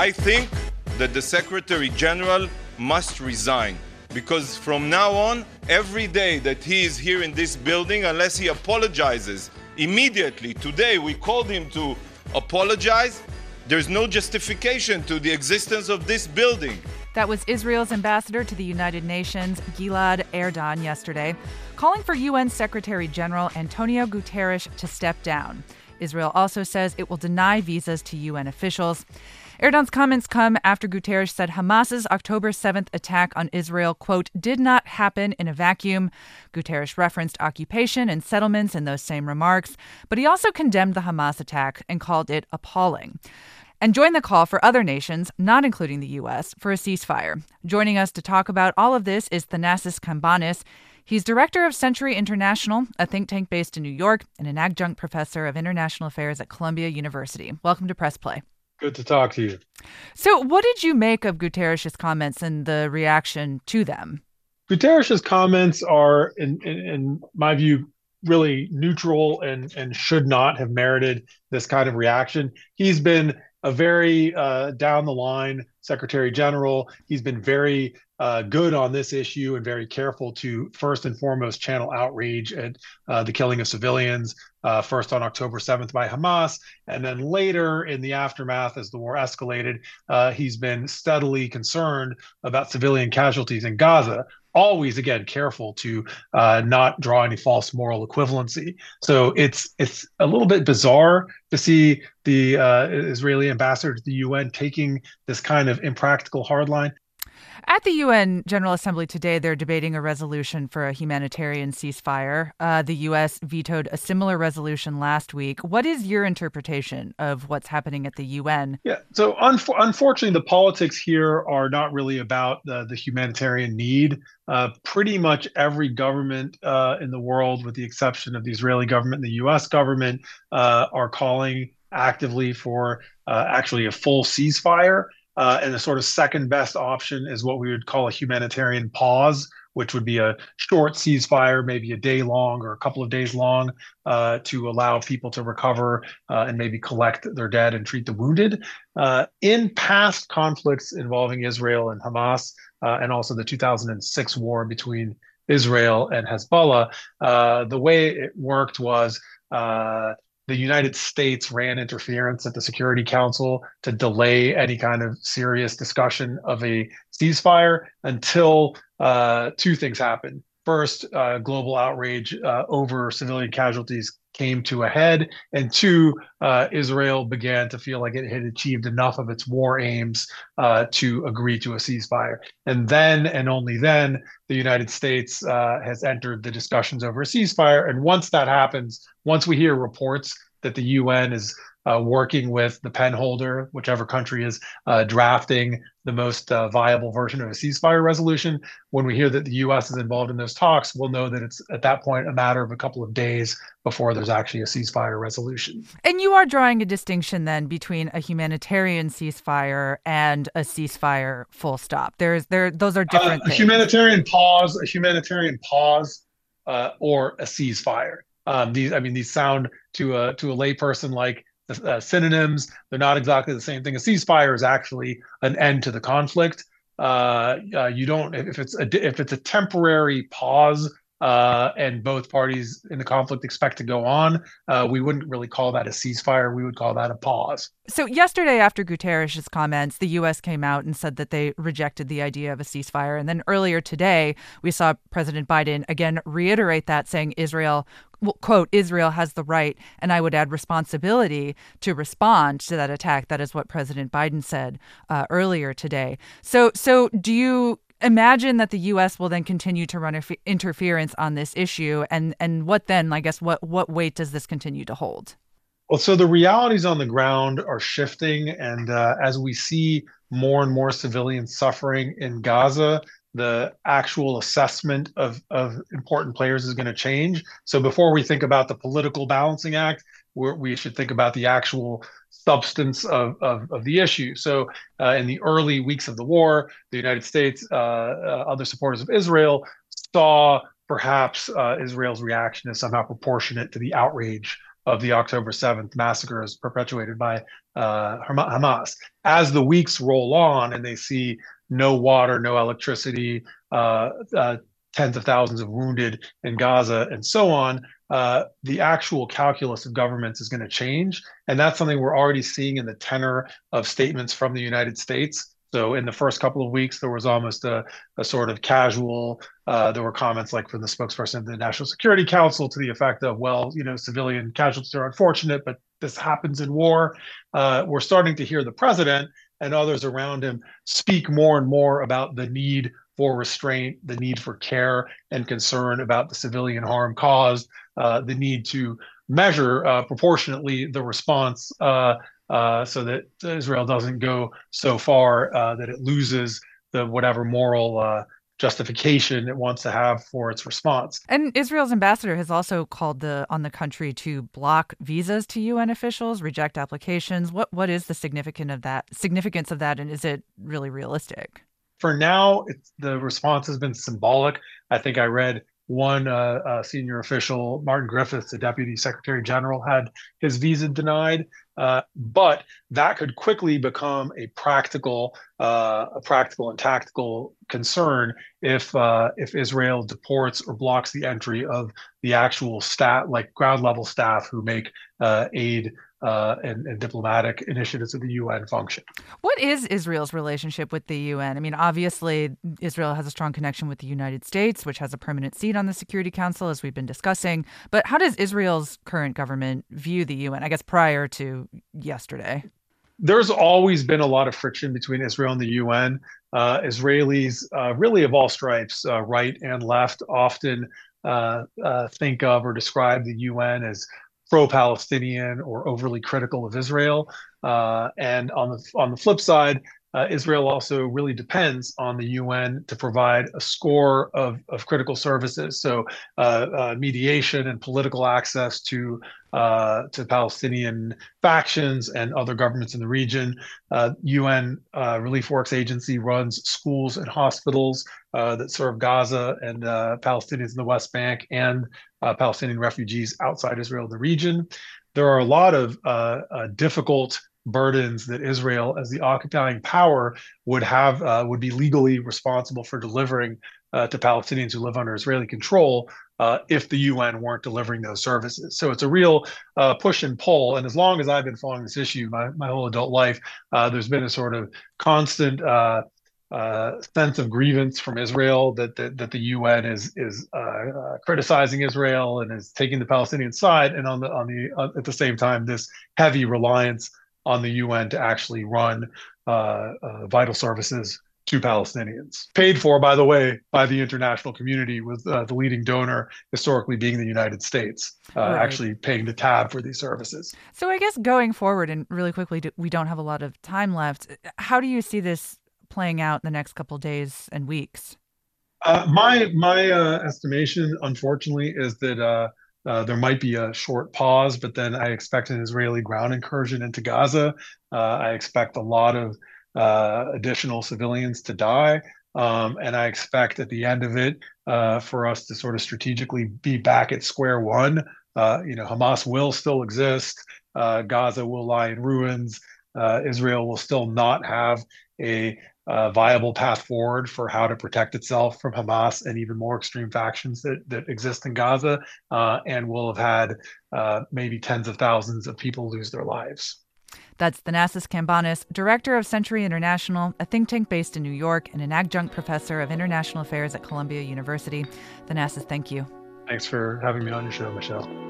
I think that the Secretary General must resign, because from now on, every day that he is here in this building, unless he apologizes immediately, today we called him to apologize, there's no justification to the existence of this building. That was Israel's ambassador to the United Nations, Gilad Erdan, yesterday, calling for UN Secretary General Antonio Guterres to step down. Israel also says it will deny visas to UN officials. Erdogan's comments come after Guterres said Hamas's October 7th attack on Israel, quote, did not happen in a vacuum. Guterres referenced occupation and settlements in those same remarks, but he also condemned the Hamas attack and called it appalling, and joined the call for other nations, not including the U.S., for a ceasefire. Joining us to talk about all of this is Thanasis Kambanis. He's director of Century International, a think tank based in New York, and an adjunct professor of international affairs at Columbia University. Welcome to Press Play. Good to talk to you. So what did you make of Guterres' comments and the reaction to them? Guterres' comments are, in my view, really neutral and should not have merited this kind of reaction. He's been a very down the line Secretary General. He's been very good on this issue and very careful to first and foremost channel outrage at the killing of civilians, first on October 7th by Hamas, and then later in the aftermath as the war escalated, he's been steadily concerned about civilian casualties in Gaza. Always, again, careful to not draw any false moral equivalency. So it's a little bit bizarre to see the Israeli ambassador to the UN taking this kind of impractical hardline. At the UN General Assembly today, they're debating a resolution for a humanitarian ceasefire. The U.S. vetoed a similar resolution last week. What is your interpretation of what's happening at the UN? Yeah, so unfortunately, the politics here are not really about the humanitarian need. Pretty much every government in the world, with the exception of the Israeli government and the U.S. government, are calling actively for actually a full ceasefire. And the sort of second best option is what we would call a humanitarian pause, which would be a short ceasefire, maybe a day long or a couple of days long, to allow people to recover and maybe collect their dead and treat the wounded. In past conflicts involving Israel and Hamas, and also the 2006 war between Israel and Hezbollah, the way it worked was the United States ran interference at the Security Council to delay any kind of serious discussion of a ceasefire until two things happened. First, global outrage over civilian casualties came to a head, and two, Israel began to feel like it had achieved enough of its war aims to agree to a ceasefire. And then, and only then, the United States has entered the discussions over a ceasefire. And once that happens, once we hear reports that the UN is working with the pen holder, whichever country is drafting the most viable version of a ceasefire resolution, when we hear that the U.S. is involved in those talks, we'll know that it's at that point a matter of a couple of days before there's actually a ceasefire resolution. And you are drawing a distinction then between a humanitarian ceasefire and a ceasefire full stop. Those are different things. A humanitarian pause, or a ceasefire. These sound to a layperson like synonyms. They're not exactly the same thing. A ceasefire is actually an end to the conflict. You don't, if it's a temporary pause and both parties in the conflict expect to go on, we wouldn't really call that a ceasefire. We would call that a pause. So yesterday, after Guterres' comments, the U.S. came out and said that they rejected the idea of a ceasefire. And then earlier today, we saw President Biden again reiterate that, saying Israel, quote, Israel has the right, and I would add responsibility, to respond to that attack. That is what President Biden said earlier today. So do you imagine that the U.S. will then continue to run interference on this issue? And what then, I guess, what weight does this continue to hold? Well, so the realities on the ground are shifting. And as we see more and more civilian suffering in Gaza, the actual assessment of important players is going to change. So before we think about the political balancing act, we should think about the actual substance of the issue. So in the early weeks of the war, the United States, other supporters of Israel, saw perhaps Israel's reaction as somehow proportionate to the outrage of the October 7th massacres perpetuated by Hamas. As the weeks roll on and they see no water, no electricity, tens of thousands of wounded in Gaza, and so on, the actual calculus of governments is going to change. And that's something we're already seeing in the tenor of statements from the United States. So in the first couple of weeks, there was almost a sort of casual, there were comments like from the spokesperson of the National Security Council to the effect of, well, civilian casualties are unfortunate, but this happens in war. We're starting to hear the president and others around him speak more and more about the need for restraint, the need for care and concern about the civilian harm caused, the need to measure proportionately the response so that Israel doesn't go so far that it loses the whatever moral justification it wants to have for its response. And Israel's ambassador has also called on the country to block visas to UN officials, reject applications. What is the significance of that, and is it really realistic? For now, the response has been symbolic. I think I read one senior official, Martin Griffiths, the Deputy Secretary General, had his visa denied. But that could quickly become a practical and tactical concern if Israel deports or blocks the entry of the actual staff, like ground level staff who make aid and diplomatic initiatives of the UN function. What is Israel's relationship with the UN? I mean, obviously, Israel has a strong connection with the United States, which has a permanent seat on the Security Council, as we've been discussing. But how does Israel's current government view the UN, I guess, prior to yesterday? There's always been a lot of friction between Israel and the UN. Israelis, really of all stripes, right and left, often think of or describe the UN as pro-Palestinian or overly critical of Israel. And on the flip side, Israel also really depends on the UN to provide a score of critical services. So mediation and political access to Palestinian factions and other governments in the region. UN Relief Works Agency runs schools and hospitals that serve Gaza and Palestinians in the West Bank and Palestinian refugees outside Israel in the region. There are a lot of difficult burdens that Israel, as the occupying power, would be legally responsible for delivering to Palestinians who live under Israeli control if the UN weren't delivering those services. So it's a real push and pull. And as long as I've been following this issue, my whole adult life, there's been a sort of constant sense of grievance from Israel that the UN is criticizing Israel and is taking the Palestinian side, and at the same time, this heavy reliance on the UN to actually run vital services to Palestinians. Paid for, by the way, by the international community, with the leading donor historically being the United States, right, actually paying the tab for these services. So I guess going forward, and really quickly, we don't have a lot of time left, how do you see this playing out in the next couple of days and weeks? My estimation, unfortunately, is that there might be a short pause, but then I expect an Israeli ground incursion into Gaza. I expect a lot of additional civilians to die. And I expect at the end of it for us to sort of strategically be back at square one. Hamas will still exist. Gaza will lie in ruins. Israel will still not have a viable path forward for how to protect itself from Hamas and even more extreme factions that exist in Gaza, and will have had maybe tens of thousands of people lose their lives. That's Thanasis Kambanis, director of Century International, a think tank based in New York, and an adjunct professor of international affairs at Columbia University. Thanasis, thank you. Thanks for having me on your show, Michelle.